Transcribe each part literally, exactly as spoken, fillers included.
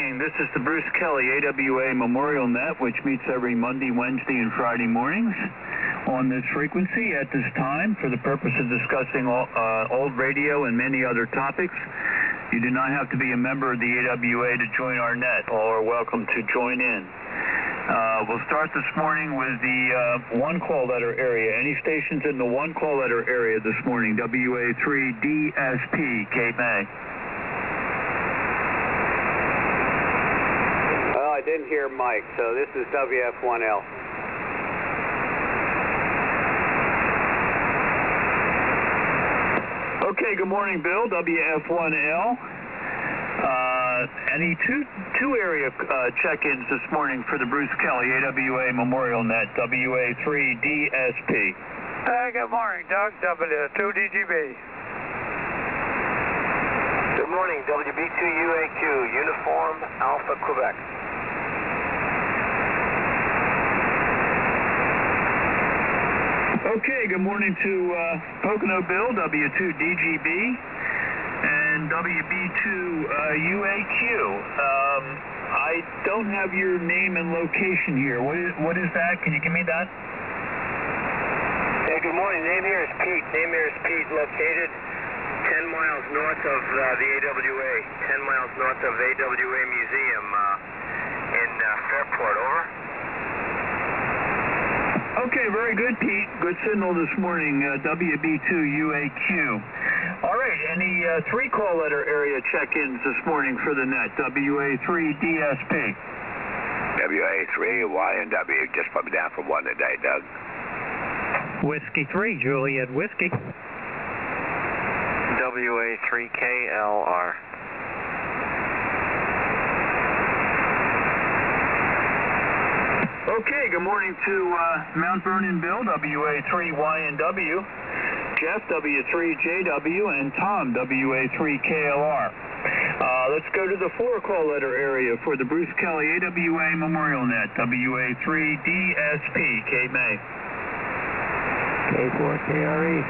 morning. This is the Bruce Kelly A W A Memorial Net, which meets every Monday, Wednesday, and Friday mornings on this frequency at this time for the purpose of discussing all, uh, old radio and many other topics. You do not have to be a member of the A W A to join our net. All are welcome to join in. Uh, we'll start this morning with the uh, one call letter area. Any stations in the one call letter area this morning? W A three D S P, Cape May. Well, I didn't hear Mike, so this is W F one L. Okay, good morning, Bill. W F one L. Uh, any two two area uh, check-ins this morning for the Bruce Kelly A W A Memorial Net, W A three D S P. Uh, good morning, Doug. W two D G B. Good morning, W B two U A Q, Uniform Alpha, Quebec. Okay, good morning to uh, Pocono Bill, W two D G B. And W B two uh, U A Q. Um, I don't have your name and location here. What is what is that? Can you give me that? Hey, good morning. Name here is Pete. Name here is Pete, located ten miles north of uh, the A W A, ten miles north of A W A Museum uh, in uh, Fairport. Over. Okay, very good, Pete. Good signal this morning, uh, W B two U A Q. All right, any uh, three call letter area check-ins this morning for the net? W A three D S P. W A three Y and W, just put me down for one today, Doug. Whiskey three, Juliet Whiskey. W A three K L R. Okay, good morning to uh, Mount Vernon Bill, W A three Y and W. Jeff, W three J W, and Tom, W A three K L R. Uh, let's go to the four call letter area for the Bruce Kelly A W A Memorial Net, W A three D S P, Cape May. K four K R E.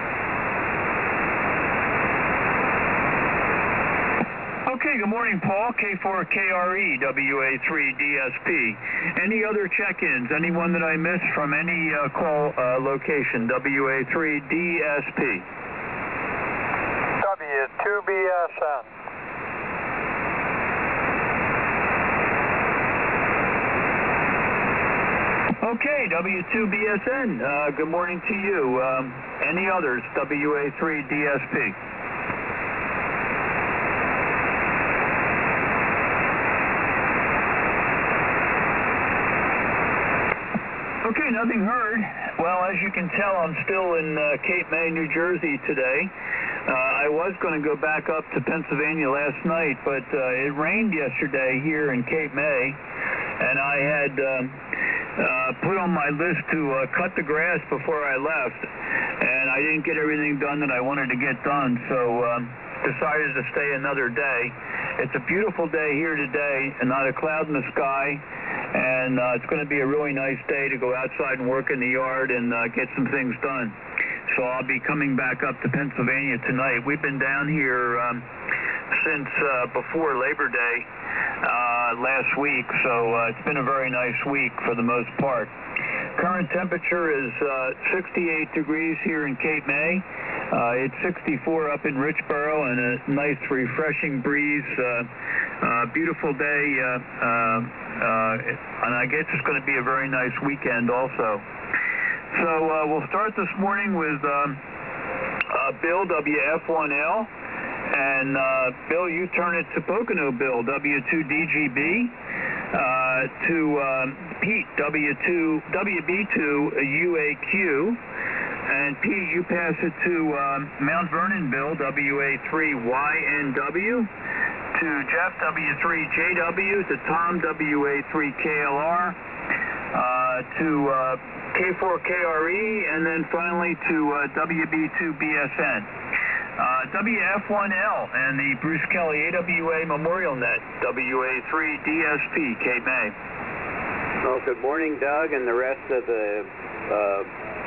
Okay, good morning, Paul, K four K R E, W A three D S P. Any other check-ins? Anyone that I missed from any uh, call uh, location? W A three D S P. W two B S N. Okay, W two B S N, uh, good morning to you. Um, any others? W A three D S P. Okay, nothing heard. Well, as you can tell, I'm still in uh, Cape May, New Jersey today. Uh, I was going to go back up to Pennsylvania last night, but uh, it rained yesterday here in Cape May, and I had um, uh, put on my list to uh, cut the grass before I left, and I didn't get everything done that I wanted to get done, so um, decided to stay another day. It's a beautiful day here today, and not a cloud in the sky. And uh, it's going to be a really nice day to go outside and work in the yard and uh, get some things done. So I'll be coming back up to Pennsylvania tonight. We've been down here um, since uh, before Labor Day uh, last week, so uh, it's been a very nice week for the most part. Current temperature is uh, sixty-eight degrees here in Cape May. Uh, it's sixty-four up in Richboro, and a nice refreshing breeze. Uh, uh, beautiful day, uh, uh, uh, and I guess it's going to be a very nice weekend also. So uh, we'll start this morning with um, uh, Bill, W F one L. And uh, Bill, you turn it to Pocono Bill, W two D G B. Uh, to um, Pete, W two, W B two U A Q. And Pete, you pass it to um, Mount Vernon Bill, W A three Y N W. To Jeff, W three J W. To Tom, W A three K L R. Uh, to uh, K four K R E. And then finally to uh, W B two B S N. Uh, W F one L and the Bruce Kelly A W A Memorial Net, W A three D S P, Cape May. Well, good morning, Doug, and the rest of the uh,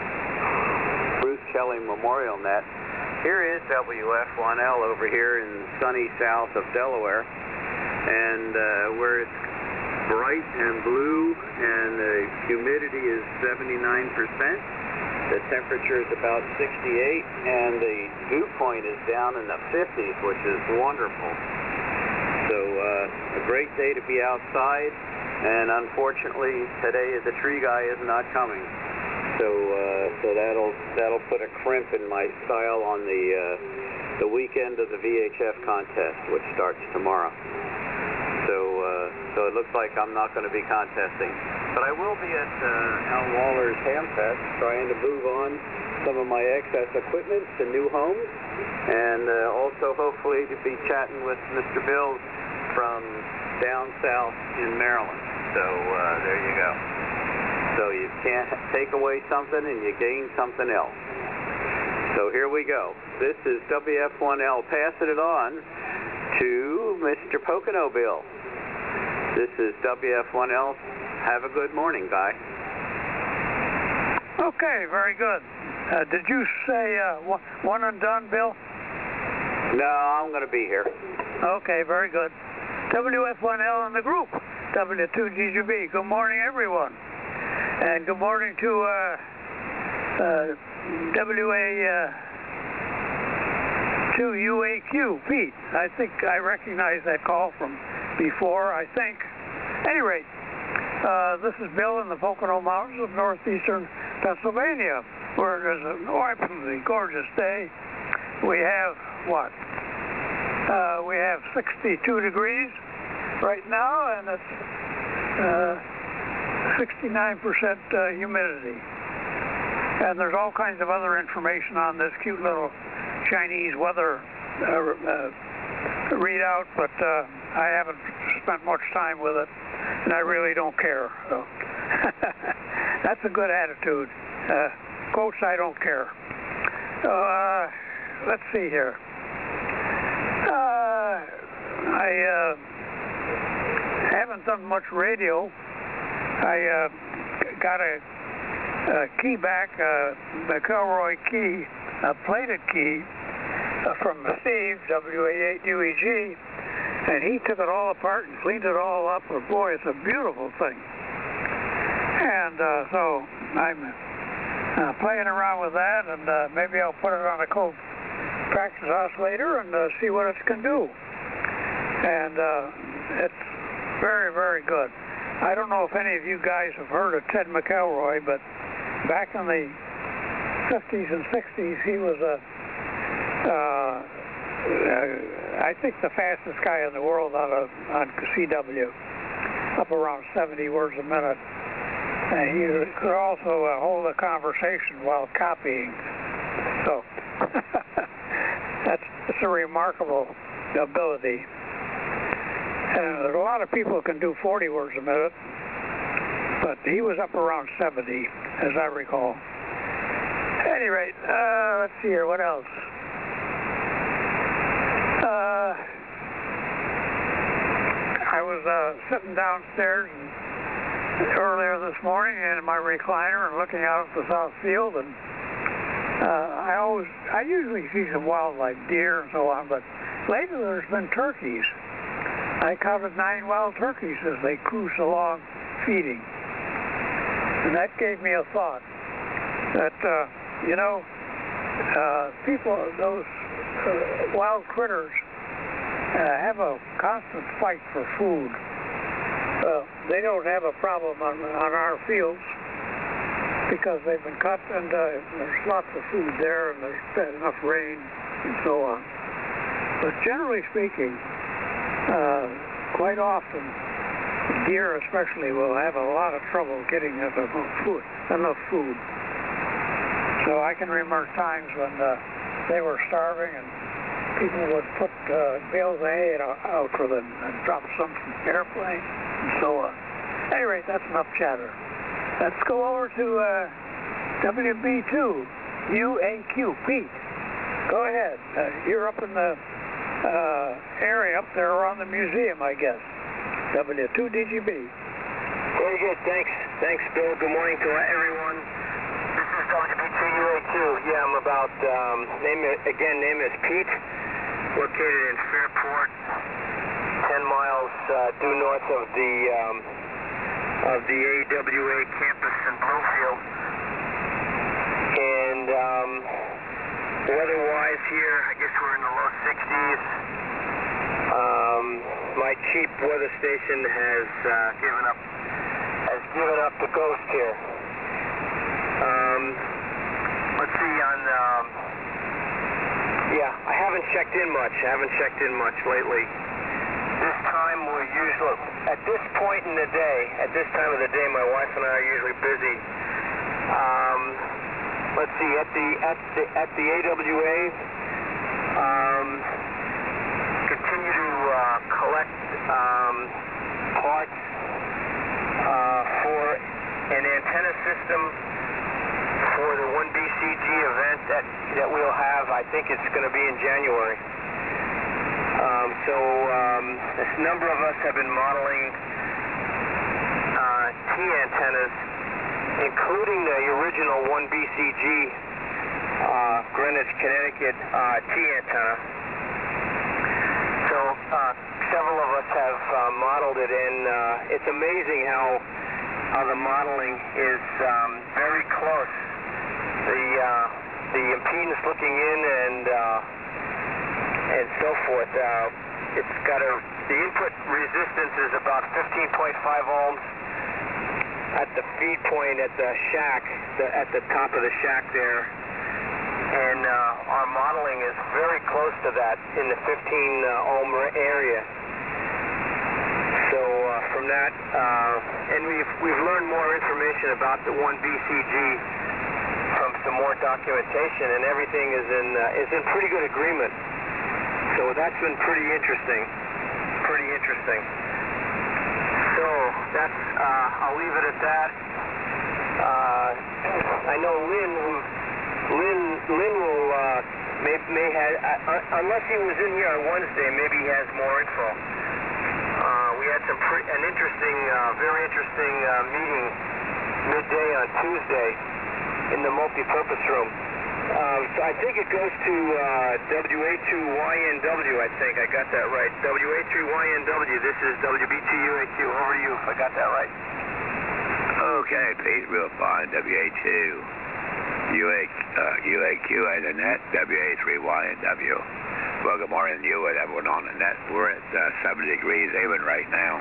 Bruce Kelly Memorial Net. Here is W F one L over here in sunny south of Delaware. and uh, where it's bright and blue and the humidity is seventy-nine percent. The temperature is about sixty-eight, and the dew point is down in the fifties, which is wonderful. So uh, a great day to be outside, and unfortunately today the tree guy is not coming. So uh, so that'll that'll put a crimp in my style on the uh, the weekend of the V H F contest, which starts tomorrow. So uh, so it looks like I'm not going to be contesting, but I will be at uh, Al Waller's Hamfest, trying to move on some of my excess equipment to new homes, and uh, also hopefully to be chatting with Mister Bill from down south in Maryland. So uh, there you go. So you can't take away something and you gain something else. So here we go. This is W F one L passing it on to Mister Pocono Bill. This is W F one L. Have a good morning, Guy. Okay, very good. Uh, did you say uh, one, one and done, Bill? No, I'm going to be here. Okay, very good. W F one L in the group, W two G G B. Good morning, everyone. And good morning to uh, uh, W A two U A Q, Pete. I think I recognize that call from before, I think. At any rate, uh, this is Bill in the Pocono Mountains of northeastern Pennsylvania, where it is an absolutely gorgeous day. We have, what? Uh, we have sixty-two degrees right now, and it's uh, sixty-nine percent uh, humidity. And there's all kinds of other information on this cute little Chinese weather uh, uh, readout, but uh, I haven't spent much time with it, and I really don't care. So that's a good attitude. Uh, quotes, I don't care. Uh, let's see here. Uh, I uh, haven't done much radio. I uh, got a, a key back, a McElroy key, a plated key uh, from Steve, W A eight U E G, and he took it all apart and cleaned it all up. But boy, it's a beautiful thing. And uh, so I'm uh, playing around with that, and uh, maybe I'll put it on a cold practice oscillator and uh, see what it can do. And uh, it's very, very good. I don't know if any of you guys have heard of Ted McElroy, but back in the fifties and sixties, he was a, uh, uh, I think the fastest guy in the world on, a, on C W, up around seventy words a minute. And he could also uh, hold a conversation while copying. So that's, that's a remarkable ability. And there's a lot of people who can do forty words a minute, but he was up around seventy, as I recall. At any rate, uh, let's see here, what else? Uh, I was uh, sitting downstairs and earlier this morning in my recliner and looking out at the south field, and uh, I always, I usually see some wildlife, deer and so on, but lately there's been turkeys. I counted nine wild turkeys as they cruised along feeding. And that gave me a thought that, uh, you know, uh, people, those uh, wild critters uh, have a constant fight for food. Uh, they don't have a problem on, on our fields because they've been cut, and uh, there's lots of food there, and there's enough rain and so on. But generally speaking, Uh, quite often, deer especially will have a lot of trouble getting enough food. Enough food. So I can remember times when uh, they were starving and people would put uh, bales of hay out for them and drop some from the airplane and so on. At any rate, that's enough chatter. Let's go over to uh, W B two U A Q. Pete, go ahead. Uh, you're up in the Uh, area up there around the museum, I guess. W two D G B. Very good. Thanks. Thanks, Bill. Good morning to everyone. This is W B two U A Q. Yeah, I'm about, um, name it, again, name is Pete, located in Fairport, ten miles uh, due north of the um, of the A W A campus in Bloomfield. And um, weather-wise here, I guess we're in the low sixties. Um, my cheap weather station has uh, given up has given up the ghost here. Um, let's see on. Um, yeah, I haven't checked in much. I haven't checked in much lately. This time we're usually at this point in the day. At this time of the day, my wife and I are usually busy. Um, let's see at the at the at the A W A. Um, continue to uh, collect um, parts uh, for an antenna system for the one B C G event that, that we'll have. I think it's going to be in January. Um, so um, this number of us have been modeling uh, T antennas, including the original one B C G uh, Greenwich, Connecticut uh, T antenna. So uh, several of us have uh, modeled it, and uh, it's amazing how how the modeling is um, very close. The uh, the impedance looking in and uh, and so forth. Uh, it's got a the input resistance is about fifteen point five ohms at the feed point at the shack, the, at the top of the shack there, and uh, our modeling is very close to that in the fifteen uh, ohm area. So uh, from that, uh, and we've we've learned more information about the one B C G from some more documentation, and everything is in uh, is in pretty good agreement. So that's been pretty interesting, pretty interesting. So that's uh, I'll leave it at that. Uh, I know Lynn, who Lynn Lynn will uh, may may have uh, unless he was in here on Wednesday, maybe he has more info. Uh, we had some pre an interesting, uh, very interesting uh, meeting midday on Tuesday in the multi-purpose room. Um, so I think it goes to uh, W A two Y N W, I think. I got that right. W A three Y N W, this is W B T U A Q. Over to you if I got that right. Okay, Pete, real fine. W A two U A, uh, U A Q and the net, W A three Y N W. Well, good morning to you and everyone on the net. We're at uh, seventy degrees even right now.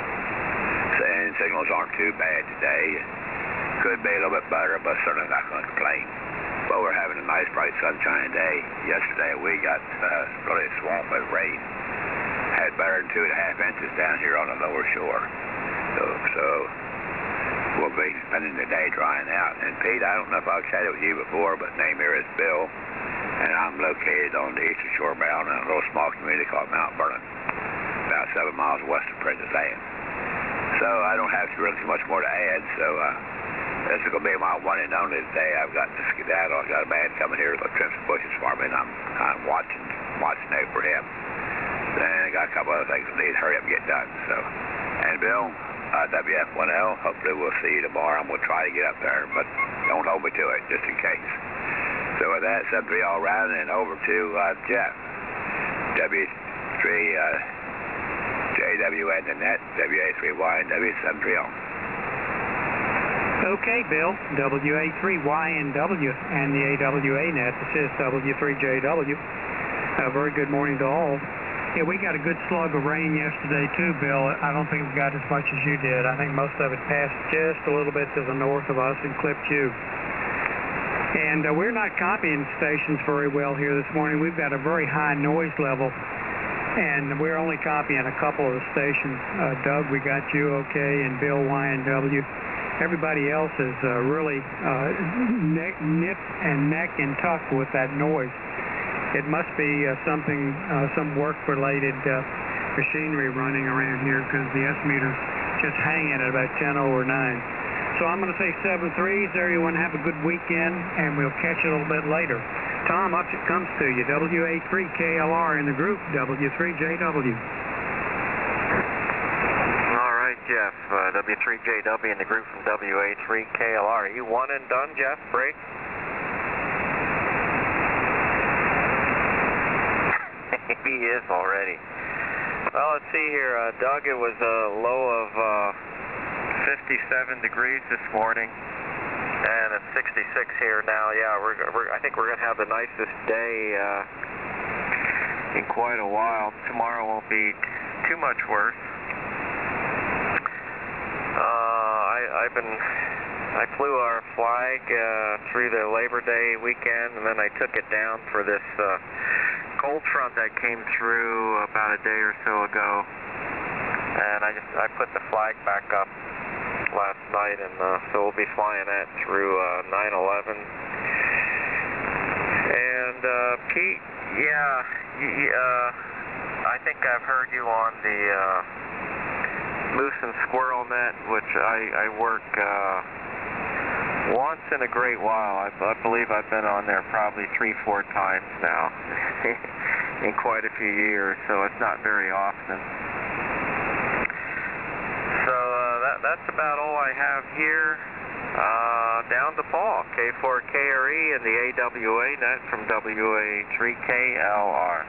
And signals aren't too bad today. Could be a little bit better, but certainly not going to complain. But we're having a nice, bright, sunshine day. Yesterday we got uh, really swamped with rain. Had better than two and a half inches down here on the lower shore. So, so we'll be spending the day drying out. And Pete, I don't know if I've chatted with you before, but name here is Bill, and I'm located on the eastern shore bound in a little small community called Mount Vernon, about seven miles west of Princess Anne. So I don't have really too much more to add. So. Uh, This is going to be my one and only today. I've got to skedaddle. I've got a man coming here to trim some bushes for me, and I'm kind of watching, watching out for him. Then I got a couple other things I need to hurry up and get done. So, and Bill, uh, W F one L, hopefully we'll see you tomorrow. I'm going to try to get up there, but don't hold me to it, just in case. So with that, seven three all around, and over to uh, Jeff. W three uh, J W N the net, W A three Y N W seven three oh. Okay, Bill, W A three Y N W and the A W A net. This is W three J W. A very good morning to all. Yeah, we got a good slug of rain yesterday too, Bill. I don't think we got as much as you did. I think most of it passed just a little bit to the north of us and clipped you. And uh, we're not copying stations very well here this morning. We've got a very high noise level, and we're only copying a couple of the stations. Uh, Doug, we got you okay, and Bill Y N W. Everybody else is uh, really uh, neck, nip and neck and tuck with that noise. It must be uh, something, uh, some work-related uh, machinery running around here, because the S-meter's just hanging at about ten over nine. So I'm going to say seven threes. Everyone have a good weekend, and we'll catch you a little bit later. Tom, up it comes to you. W A three K L R in the group, W three J W. Jeff, uh, W three J W in the group from W A three K L R. Are you one and done, Jeff? Break? He is already. Well, let's see here. Uh, Doug, it was a low of uh, fifty-seven degrees this morning, and it's sixty-six here now. Yeah, we're, we're, I think we're going to have the nicest day uh, in quite a while. Tomorrow won't be too much worse. Uh, I, I've been, I flew our flag uh, through the Labor Day weekend, and then I took it down for this uh, cold front that came through about a day or so ago, and I just I put the flag back up last night, and uh, so we'll be flying that through uh, nine eleven. And uh, Pete, yeah, y y uh, I think I've heard you on the uh, Moose and Squirrel Net, which I, I work uh, once in a great while. I, I believe I've been on there probably three, four times now in quite a few years, so it's not very often. So uh, that, that's about all I have here. Uh, down to Paul, K four K R E and the A W A net from W A three K L R.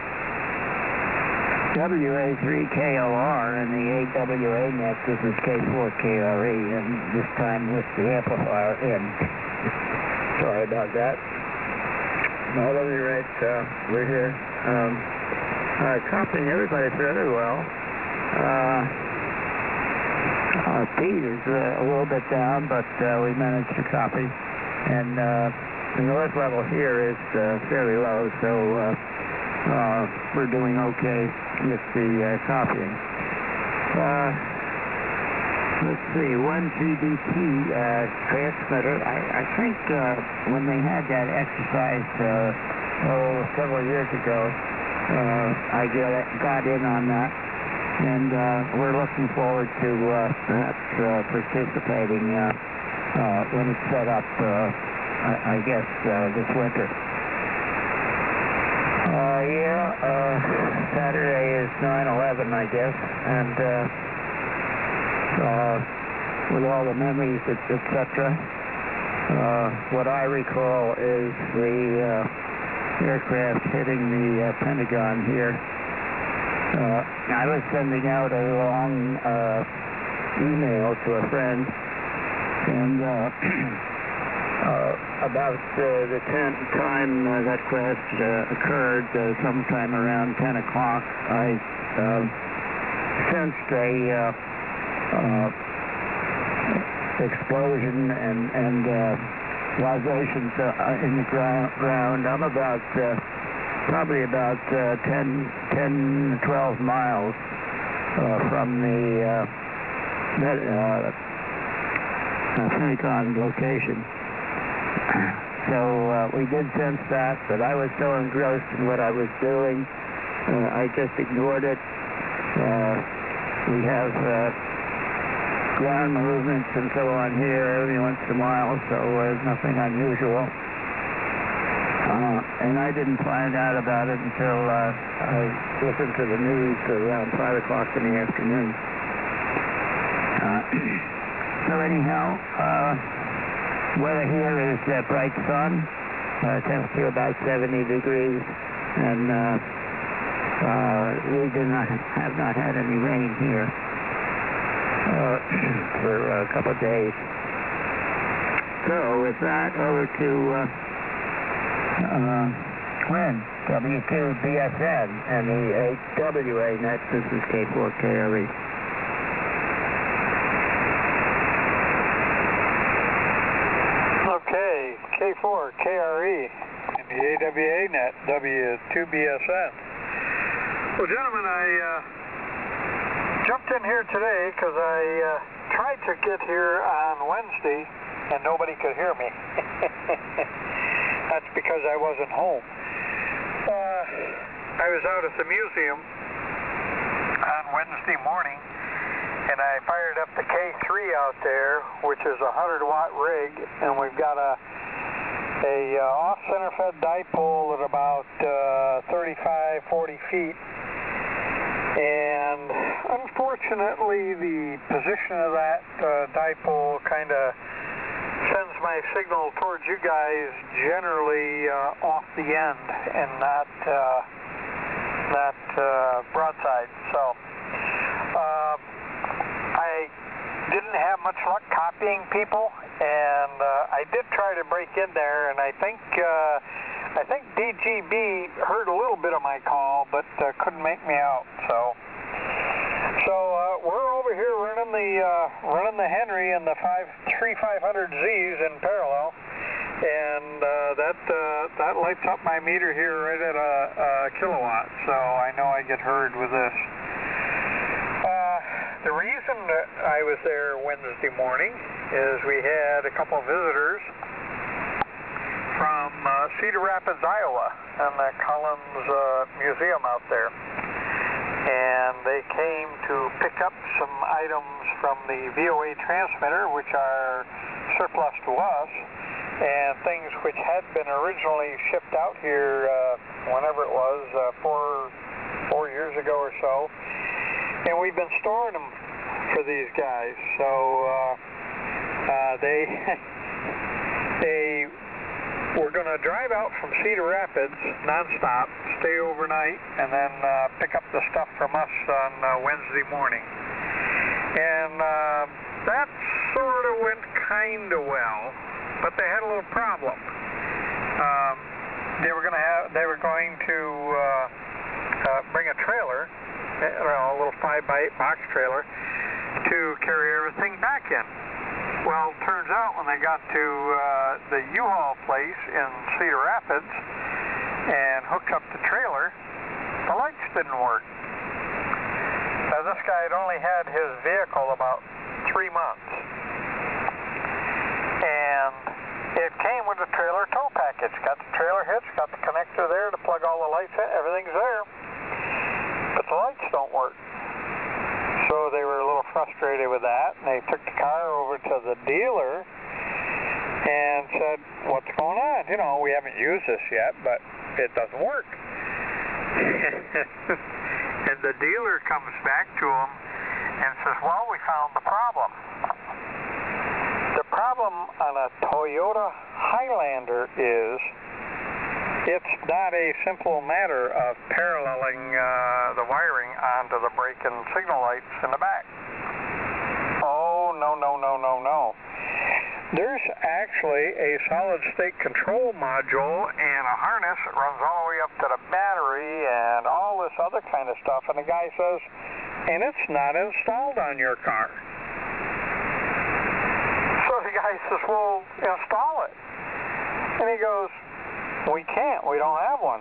W A three K L R and the A W A net, this is K four K R E, and this time with the amplifier in. Sorry about that. No, at any rate, uh, we're here. Um, uh, copying everybody fairly well. Uh, uh, Pete is uh, a little bit down, but uh, we managed to copy. And uh, the noise level here is uh, fairly low, so uh, uh, we're doing okay with the uh, copying. Uh, let's see, one G B T uh, transmitter. I, I think uh, when they had that exercise uh, oh, several years ago, uh, I get, got in on that, and uh, we're looking forward to uh, perhaps uh, participating uh, uh, when it's set up, uh, I, I guess, uh, this winter. Uh, yeah, uh, Saturday is nine eleven, I guess, and uh, uh, with all the memories, et cetera, uh, what I recall is the uh, aircraft hitting the uh, Pentagon here. Uh, I was sending out a long uh, email to a friend, and uh, uh, about uh, the ten time uh, that crash uh, occurred, uh, sometime around ten o'clock, I uh, sensed a uh, uh, explosion and, and uh, vibrations uh, in the ground. ground. I'm about, uh, probably about uh, ten, ten, twelve miles uh, from the uh, that, uh, uh, Pentagon location. So uh, we did sense that, but I was so engrossed in what I was doing, uh, I just ignored it. Uh, we have uh, ground movements and so on here every once in a while, so there's uh, nothing unusual. Uh, and I didn't find out about it until uh, I listened to the news around five o'clock in the afternoon. Uh, so anyhow, uh, weather here is uh, bright sun, uh, temperature about seventy degrees, and uh, uh, we do not have not had any rain here uh, for a couple of days. So with that, over to uh, uh, Glenn, W two B S N, and the A W A net. This is K four K R E. K four K R E and the A W A net, W two B S N. Well, gentlemen, I uh, jumped in here today because I uh, tried to get here on Wednesday and nobody could hear me. That's because I wasn't home. Uh, I was out at the museum on Wednesday morning, and I fired up the K three out there, which is a one hundred watt rig, and we've got a a uh, off-center fed dipole at about uh, thirty-five, forty feet. And unfortunately, the position of that uh, dipole kind of sends my signal towards you guys generally uh, off the end and not, uh, not uh, broadside. So uh, I didn't have much luck copying people, and uh, I did try to break in there, and I think uh, I think D G B heard a little bit of my call, but uh, couldn't make me out. So so uh, we're over here running the uh, running the Henry and the five three five hundred Z's in parallel. And uh, that uh, that lights up my meter here right at a, a kilowatt, so I know I get heard with this. Uh, the reason that I was there Wednesday morning is we had a couple of visitors from uh, Cedar Rapids, Iowa, and the Collins uh, Museum out there. And they came to pick up some items from the V O A transmitter, which are surplus to us, and things which had been originally shipped out here uh, whenever it was, uh, four, four years ago or so. And we've been storing them for these guys. So uh, uh, they, they were going to drive out from Cedar Rapids nonstop, stay overnight, and then uh, pick up the stuff from us on uh, Wednesday morning. And uh, that sort of went kind of well. But they had a little problem. Um, they were going to have, they were going to uh, uh, bring a trailer, you know, a little five by eight box trailer, to carry everything back in. Well, it turns out when they got to uh, the U-Haul place in Cedar Rapids and hooked up the trailer, the lights didn't work. Now, this guy had only had his vehicle about three months. And it came with a trailer tow package. Got the trailer hitch, got the connector there to plug all the lights in, everything's there. But the lights don't work. So they were a little frustrated with that, and they took the car over to the dealer and said, what's going on? You know, we haven't used this yet, but it doesn't work. And the dealer comes back to him and says, well, we found the problem. The problem on a Toyota Highlander is it's not a simple matter of paralleling uh, the wiring onto the brake and signal lights in the back. Oh, no, no, no, no, no. There's actually a solid-state control module and a harness that runs all the way up to the battery and all this other kind of stuff. And the guy says, and it's not installed on your car. So the guy says, well, install it. And he goes, we can't. We don't have one.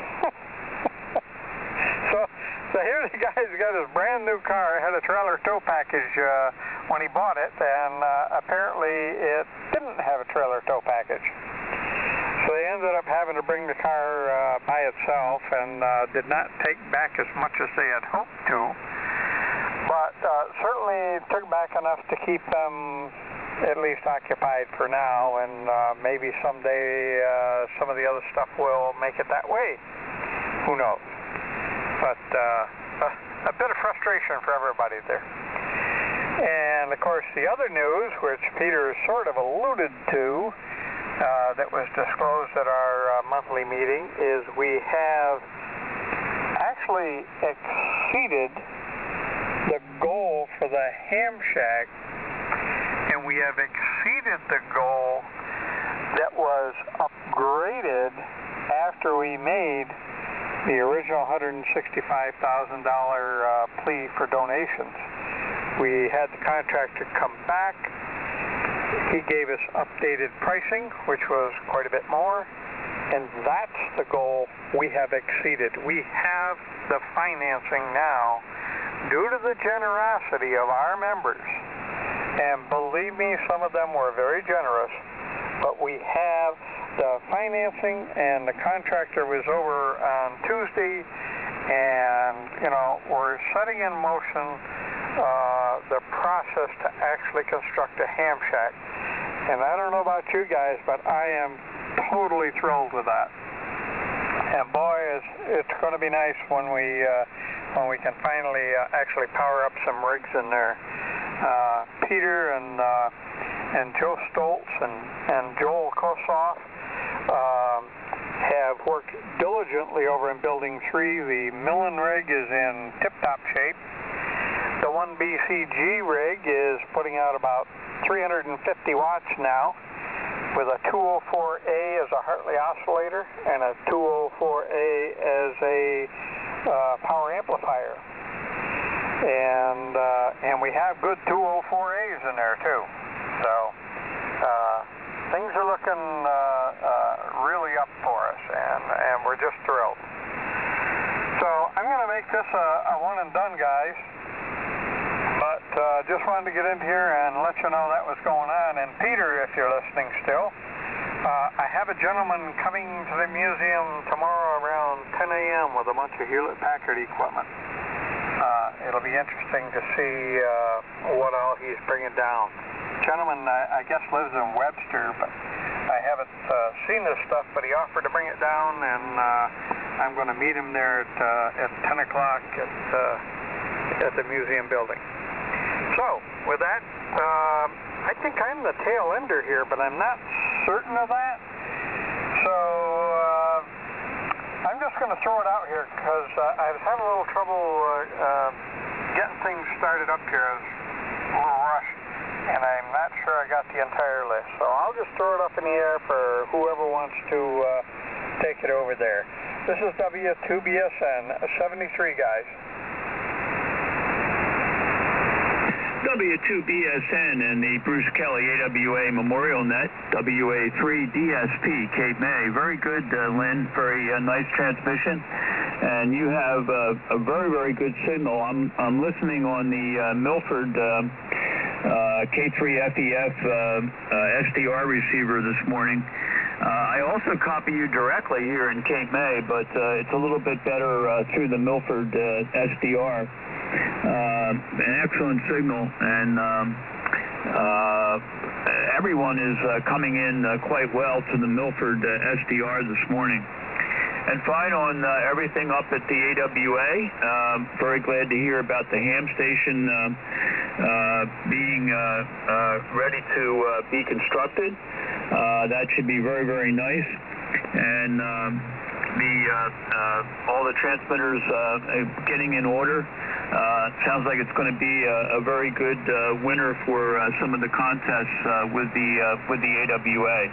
so, so here the guy's got his brand new car, had a trailer tow package uh, when he bought it, and uh, apparently it didn't have a trailer tow package. So they ended up having to bring the car uh, by itself and uh, did not take back as much as they had hoped to, but uh, certainly took back enough to keep them at least occupied for now, and uh, maybe someday uh, some of the other stuff will make it that way. Who knows? But uh, a, a bit of frustration for everybody there. And of course the other news, which Peter sort of alluded to, uh, that was disclosed at our uh, monthly meeting, is we have actually exceeded the goal for the ham shack, and we have exceeded the goal that was upgraded after we made the original one hundred sixty-five thousand dollars uh, plea for donations. We had the contractor come back. He gave us updated pricing, which was quite a bit more, and that's the goal we have exceeded. We have the financing now due to the generosity of our members. And believe me, some of them were very generous, but we have the financing, and the contractor was over on Tuesday, and, you know, we're setting in motion uh, the process to actually construct a ham shack. And I don't know about you guys, but I am totally thrilled with that. And boy, it's, it's going to be nice when we, uh, when we can finally uh, actually power up some rigs in there. Uh, Peter and uh, and Joe Stoltz and, and Joel Kosoff um, have have worked diligently over in Building three. The milling rig is in tip-top shape. The one B C G rig is putting out about three hundred fifty watts now, with a two oh four A as a Hartley oscillator and a two oh four A as a uh, power amplifier. And uh, and we have good two oh four A's in there too. So uh, things are looking uh, uh, really up for us, and, and we're just thrilled. So I'm going to make this a, a one and done, guys. But uh, just wanted to get in here and let you know that was going on. And Peter, if you're listening still, uh, I have a gentleman coming to the museum tomorrow around ten A M with a bunch of Hewlett-Packard equipment. Uh, it'll be interesting to see uh, what all he's bringing down. Gentleman, I, I guess, lives in Webster, but I haven't uh, seen this stuff, but he offered to bring it down, and uh, I'm going to meet him there at, uh, at ten o'clock at, uh, at the museum building. So, with that, uh, I think I'm the tail ender here, but I'm not certain of that. So, uh, I'm just going to throw it out here because uh, I was having a little trouble uh, uh, getting things started up here. I was a little rushed, and I'm not sure I got the entire list. So I'll just throw it up in the air for whoever wants to uh, take it over there. This is W two B S N seventy-three, guys. W two B S N and the Bruce Kelly A W A Memorial Net, W A three D S P, Cape May. Very good, uh, Lynn. Very uh, nice transmission. And you have uh, a very, very good signal. I'm, I'm listening on the uh, Milford uh, uh, K three F E F uh, uh, S D R receiver this morning. Uh, I also copy you directly here in Cape May, but uh, it's a little bit better uh, through the Milford uh, S D R. Uh, an excellent signal, and um, uh, everyone is uh, coming in uh, quite well to the Milford uh, S D R this morning. And fine on uh, everything up at the A W A. Um, very glad to hear about the ham station uh, uh, being uh, uh, ready to uh, be constructed. Uh, that should be very, very nice. And um, the uh, uh, all the transmitters uh, getting in order. Uh, sounds like it's going to be a, a very good uh, winner for uh, some of the contests uh, with the uh, with the A W A.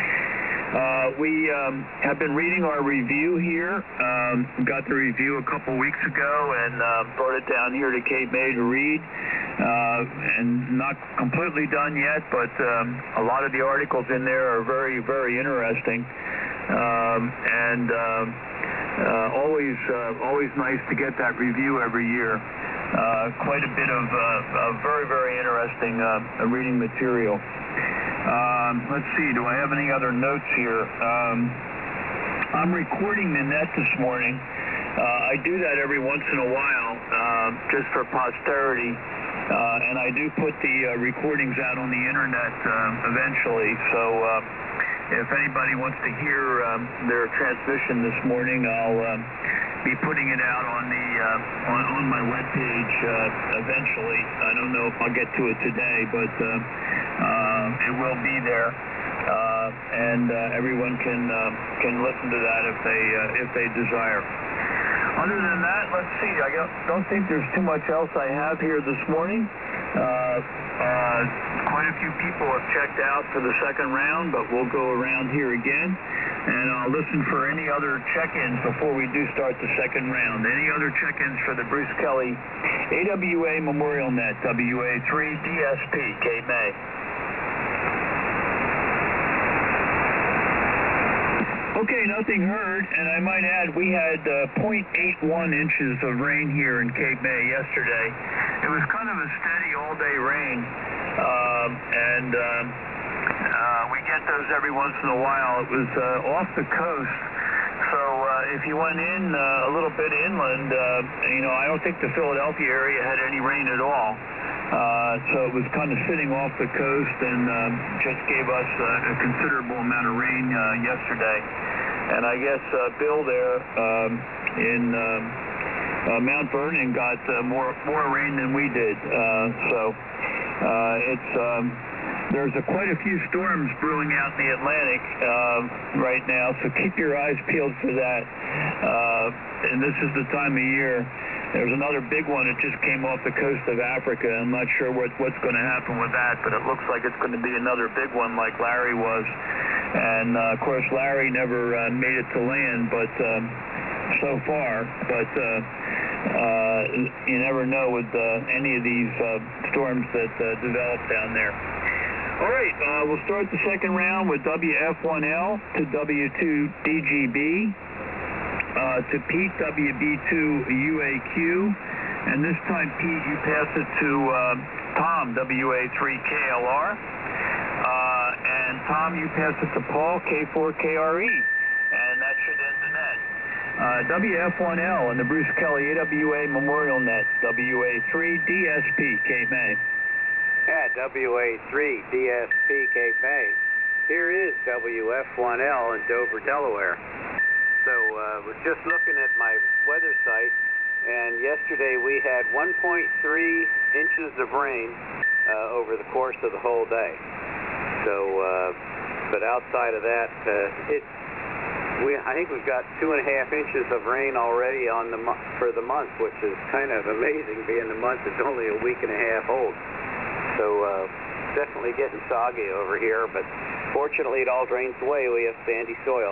Uh, we um, have been reading our review here. Um, got the review a couple weeks ago and uh, brought it down here to Cape May to read. Uh, and not completely done yet, but um, a lot of the articles in there are very, very interesting. Um, and um, uh, always, uh, always nice to get that review every year. Uh, quite a bit of, uh, of very, very interesting uh, reading material. Um, let's see, do I have any other notes here? Um, I'm recording the net this morning. Uh, I do that every once in a while, uh, just for posterity. Uh, and I do put the uh, recordings out on the internet uh, eventually. So uh, if anybody wants to hear um, their transmission this morning, I'll uh, be putting it out on the uh, on, on my webpage uh, eventually. I don't know if I'll get to it today, but uh, uh, it will be there, uh, and uh, everyone can uh, can listen to that if they uh, if they desire. Other than that, let's see. I don't think there's too much else I have here this morning. Uh, uh, quite a few people have checked out for the second round, but we'll go around here again. And I'll listen for any other check-ins before we do start the second round. Any other check-ins for the Bruce Kelly A W A Memorial Net, W A three D S P, Cape May. Okay, nothing heard, and I might add we had uh, zero point eight one inches of rain here in Cape May yesterday. It was kind of a steady all-day rain, um, and um, uh, we get those every once in a while. It was uh, off the coast, so uh, if you went in uh, a little bit inland, uh, you know, I don't think the Philadelphia area had any rain at all. Uh, so it was kind of sitting off the coast and um, just gave us uh, a considerable amount of rain uh, yesterday. And I guess uh, Bill there um, in um, uh, Mount Vernon got uh, more more rain than we did. Uh, so uh, it's um, there's a, quite a few storms brewing out in the Atlantic uh, right now. So keep your eyes peeled for that. Uh, and this is the time of year. There's another big one that just came off the coast of Africa. I'm not sure what, what's going to happen with that, but it looks like it's going to be another big one like Larry was. And, uh, of course, Larry never uh, made it to land, but um, so far. But uh, uh, you never know with uh, any of these uh, storms that uh, develop down there. All right, uh, we'll start the second round with W F one L to W two D G B. Uh, to Pete, W B two U A Q, and this time, Pete, you pass it to uh, Tom, W A three K L R, uh, and Tom, you pass it to Paul, K four K R E, and that should end the net. Uh, W F one L and the Bruce Kelly A W A Memorial Net, W A three D S P, Cape May. Yeah, W A three D S P, Cape May. Here is W F one L in Dover, Delaware. So I uh, was just looking at my weather site, and yesterday we had one point three inches of rain uh, over the course of the whole day. So, uh, but outside of that, uh, it, we I think we've got two and a half inches of rain already on the for the month, which is kind of amazing, being the month is only a week and a half old. So uh, definitely getting soggy over here, but fortunately it all drains away. We have sandy soil.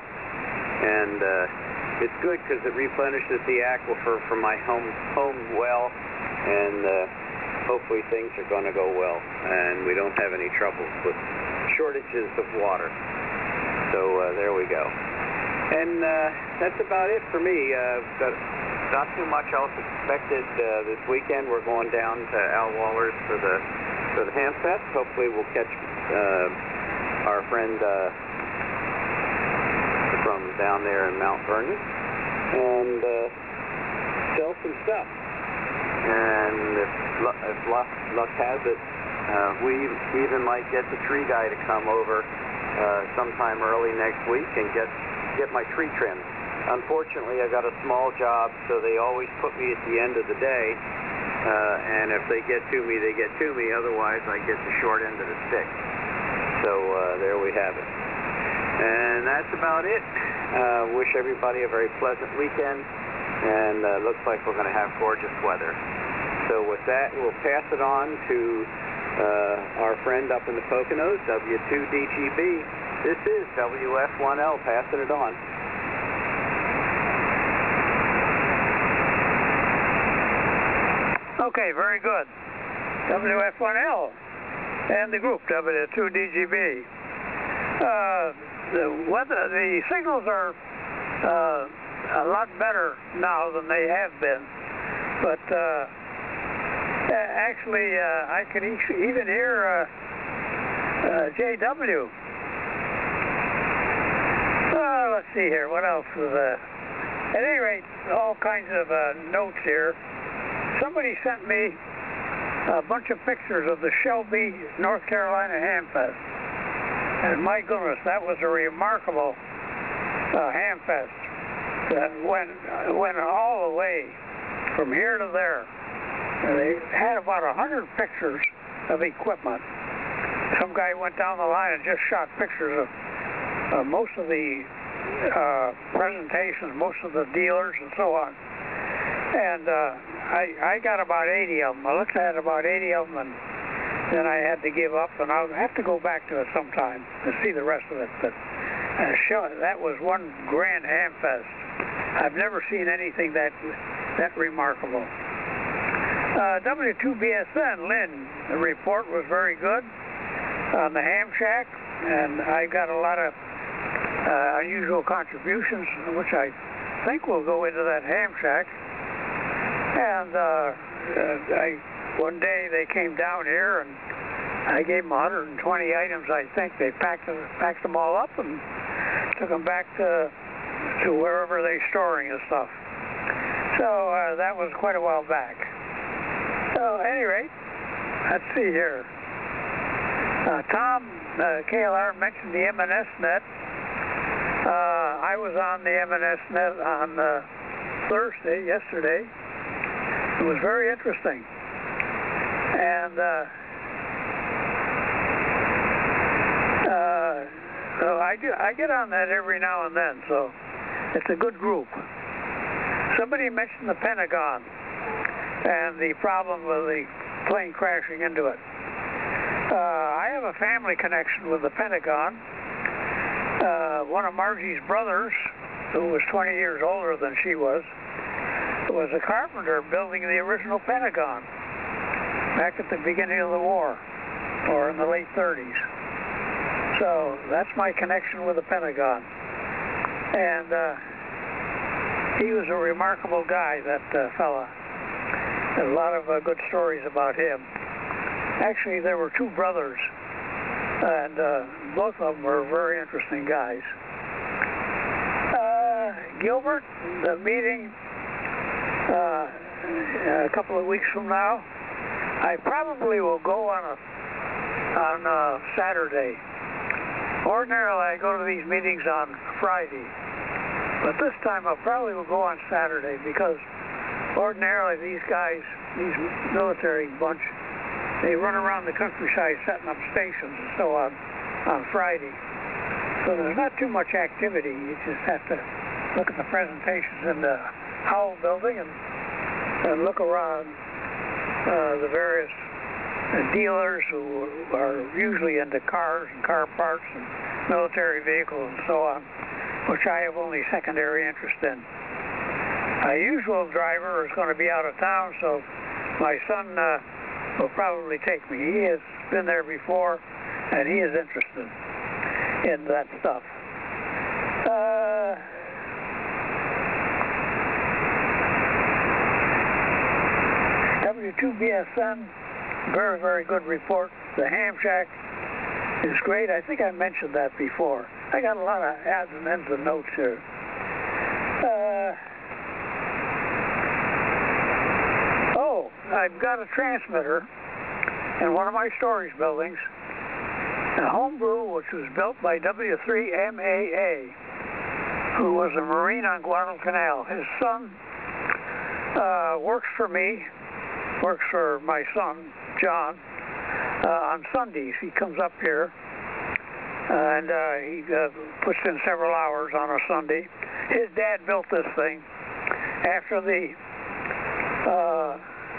And uh, it's good because it replenishes the aquifer from my home home well, and uh, hopefully things are going to go well, and we don't have any troubles with shortages of water. So uh, there we go. And uh, that's about it for me. Uh, got, not too much else expected uh, this weekend. We're going down to Al Waller's for the for the Ham Fest. Hopefully we'll catch uh, our friend Uh, from down there in Mount Vernon, and uh, sell some stuff. And if, if luck, luck has it, uh, we even might get the tree guy to come over uh, sometime early next week and get, get my tree trimmed. Unfortunately, I got a small job, so they always put me at the end of the day, uh, and if they get to me, they get to me. Otherwise, I get the short end of the stick. So uh, there we have it. And that's about it. Uh, wish everybody a very pleasant weekend, and uh, looks like we're going to have gorgeous weather. So with that, we'll pass it on to uh, our friend up in the Poconos, W two D G B. This is W F one L passing it on. Okay, very good. W F one L and the group W two D G B. Uh, the weather, the signals are uh, a lot better now than they have been, but uh, actually uh, I can even hear uh, uh, J W. Uh, let's see here, what else is that? At any rate, all kinds of uh, notes here. Somebody sent me a bunch of pictures of the Shelby, North Carolina Ham Fest. And my goodness, that was a remarkable uh, Ham Fest. That went, went all the way from here to there. And they had about a hundred pictures of equipment. Some guy went down the line and just shot pictures of uh, most of the uh, presentations, most of the dealers and so on. And uh, I, I got about eighty of them. I looked at about eighty of them, and then I had to give up, and I'll have to go back to it sometime to see the rest of it. But uh, show, that was one grand Ham Fest. I've never seen anything that that remarkable. Uh, W two B S N, Lynn, the report was very good on the Ham Shack, and I got a lot of uh, unusual contributions, which I think will go into that Ham Shack. And uh, uh, I, one day they came down here, and I gave them one hundred twenty items. I think they packed them, packed them all up and took them back to to wherever they're storing the stuff. So uh, that was quite a while back. So at any rate, let's see here. Uh, Tom uh, K L R mentioned the M N S net. Uh, I was on the M N S net on uh, Thursday, yesterday, It was very interesting. And uh, uh, so I, do, I get on that every now and then, so it's a good group. Somebody mentioned the Pentagon and the problem with the plane crashing into it. Uh, I have a family connection with the Pentagon. Uh, one of Margie's brothers, who was twenty years older than she was, was a carpenter building the original Pentagon back at the beginning of the war, or in the late thirties. So that's my connection with the Pentagon. And uh, he was a remarkable guy, that uh, fella. There's a lot of uh, good stories about him. Actually, there were two brothers, and uh, both of them were very interesting guys. Uh, Gilbert, the meeting uh, a couple of weeks from now, I probably will go on a on a Saturday. Ordinarily, I go to these meetings on Friday, but this time I probably will go on Saturday because ordinarily these guys, these military bunch, they run around the countryside setting up stations and so on on Friday. So there's not too much activity. You just have to look at the presentations in the Howell building and, and look around uh, the various uh, dealers who are usually into cars and car parts and military vehicles and so on, which I have only secondary interest in. My usual driver is going to be out of town, so my son uh, will probably take me. He has been there before, and he is interested in that stuff. Uh, W two B S N, very, very good report. The ham shack is great. I think I mentioned that before. I got a lot of adds and ends of notes here. Uh, oh, I've got a transmitter in one of my storage buildings, a homebrew which was built by W three M A A, who was a Marine on Guadalcanal. His son uh, works for me, works for my son, John, uh, on Sundays. He comes up here, and uh, he uh, puts in several hours on a Sunday. His dad built this thing after the uh,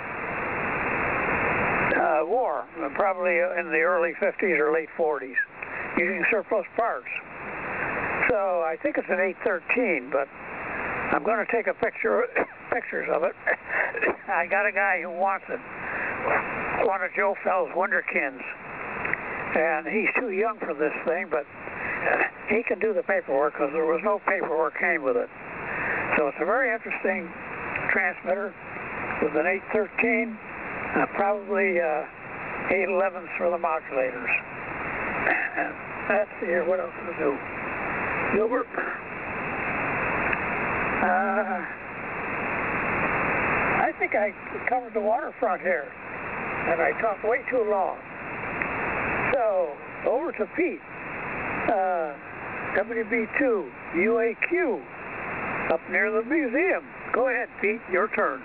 uh, war, probably in the early fifties or late forties, using surplus parts. So I think it's an eight thirteen, but I'm going to take a picture, pictures of it. I got a guy who wants it, one of Joe Fell's Wunderkinds, and he's too young for this thing, but he can do the paperwork because there was no paperwork came with it. So it's a very interesting transmitter with an eight thirteen, uh, probably uh, eight elevens for the modulators. Let's see here, what else to do? Gilbert? Uh, I think I covered the waterfront here, and I talked way too long. So, over to Pete. Uh, W B two, U A Q, up near the museum. Go ahead, Pete, your turn.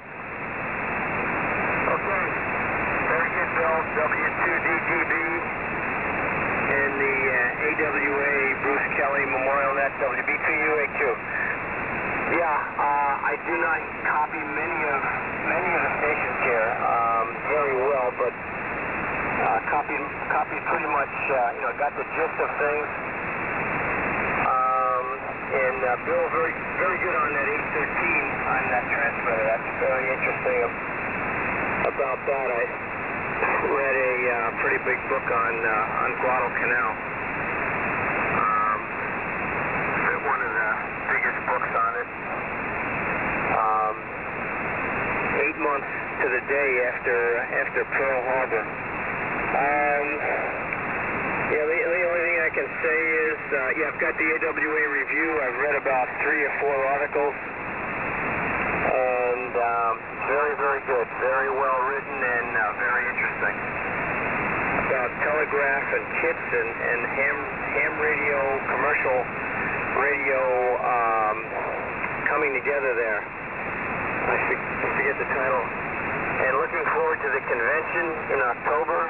Okay, very good, Bill. W two D G B in the uh, A W A Bruce Kelly Memorial Net, W B two U A Q. Yeah, uh, I do not copy many of many of the stations here um, very well, but uh, copy copy pretty much. Uh, you know, got the gist of things. Um, and uh, Bill, very very good on that eight thirteen on that transmitter. That's very interesting about that. I read a uh, pretty big book on uh, on Guadalcanal. Um, one of the biggest books on it. Um, eight months to the day after after Pearl Harbor. Um, yeah, the, the only thing I can say is, uh, yeah, I've got the A W A review. I've read about three or four articles, and um, very, very good, very well written, and uh, very interesting. About telegraph and kits and, and ham ham radio, commercial radio um, coming together there. I forget the title. and looking forward to the convention in October.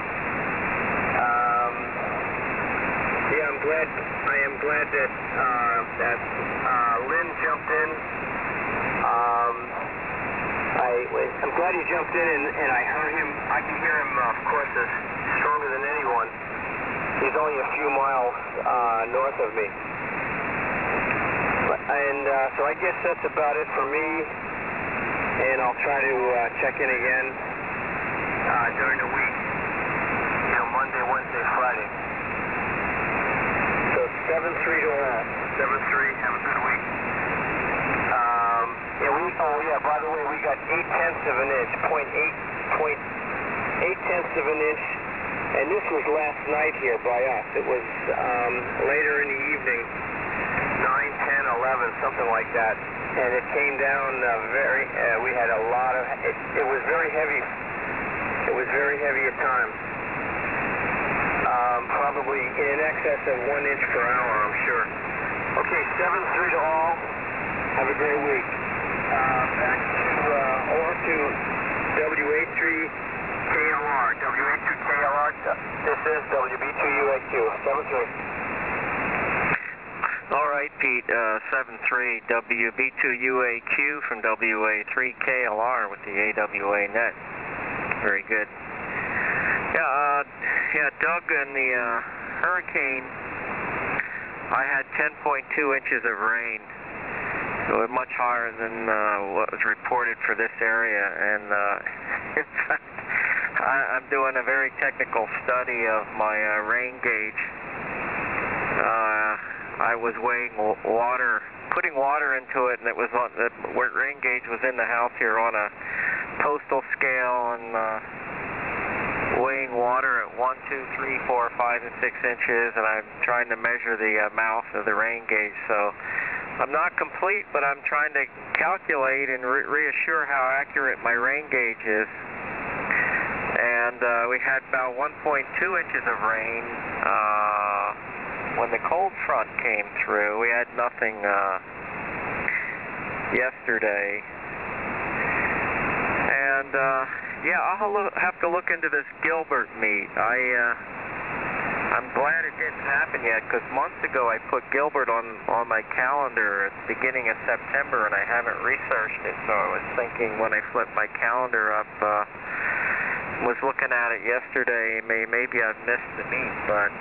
Um, yeah, I'm glad. I am glad that uh, that uh, Lynn jumped in. Um, I, I'm glad he jumped in, and, and I heard him. I can hear him, uh, of course, as stronger than anyone. He's only a few miles uh, north of me. And uh, so I guess that's about it for me. And I'll try to uh, check in again uh, during the week. You know, Monday, Wednesday, Friday. So seven three to all. seven three, have a good week. Um, yeah, we, oh yeah, by the way, we got eight tenths of an inch, point eight, point eight tenths of an inch. And this was last night here by us. It was um, later in the evening, nine, ten, eleven, something like that. And it came down uh, very, uh, we had a lot of, it, it was very heavy. It was very heavy at times. Um, probably in excess of one inch per hour, I'm sure. Okay, seven three to all. Have a great week. Uh, back to, uh, over to W A three K L R. W A two K L R. This is W B two U A Q. seven three. All right, Pete. Uh, seven three W B two U A Q from W A three K L R with the A W A net. Very good. Yeah, uh, yeah, Doug, in the uh, hurricane, I had ten point two inches of rain. So much higher than uh, what was reported for this area. And uh, in fact, I, I'm doing a very technical study of my uh, rain gauge. Uh, I was weighing water, putting water into it, and it was on the rain gauge was in the house here on a postal scale, and uh, weighing water at one, two, three, four, five, and six inches, and I'm trying to measure the uh, mouth of the rain gauge. So I'm not complete, but I'm trying to calculate and re reassure how accurate my rain gauge is. And uh, we had about one point two inches of rain. Uh, When the cold front came through, we had nothing uh, yesterday. And, uh, yeah, I'll look, have to look into this Gilbert meet. I, uh, I'm glad it didn't happen yet, because months ago I put Gilbert on, on my calendar at the beginning of September, and I haven't researched it, so I was thinking when I flipped my calendar up, uh, was looking at it yesterday, may, maybe I've missed the meet, but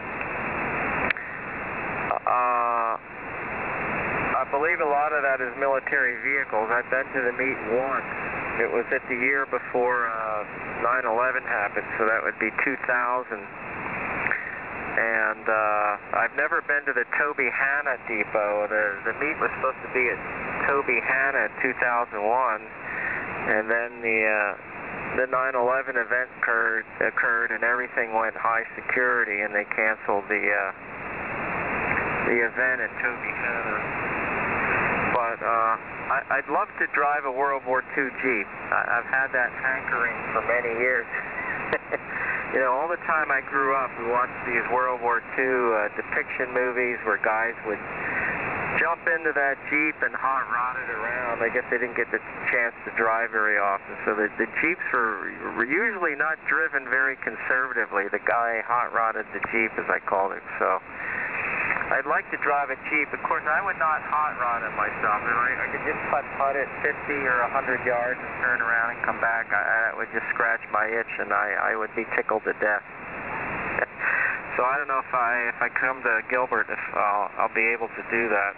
Uh, I believe a lot of that is military vehicles. I've been to the meet once. It was at the year before uh, nine eleven happened, so that would be two thousand. And uh, I've never been to the Toby Hanna Depot. The, the meet was supposed to be at Toby Hanna in two thousand one, and then the uh, the nine eleven event occurred, occurred, and everything went high security, and they canceled the uh, the event at Toby Hanna. But uh, I, I'd love to drive a World War Two Jeep. I, I've had that hankering for many years. You know, all the time I grew up, we watched these World War Two uh, depiction movies where guys would jump into that Jeep and hot rod it around. I guess they didn't get the chance to drive very often, so the, the Jeeps were, were usually not driven very conservatively. The guy hot rodded the Jeep, as I called it. So I'd like to drive a Jeep. Of course, I would not hot rod it myself. If I, I could just putt-putt it fifty or a hundred yards and turn around and come back, I, that would just scratch my itch, and I, I would be tickled to death. So I don't know if I if I come to Gilbert, if I'll, I'll be able to do that.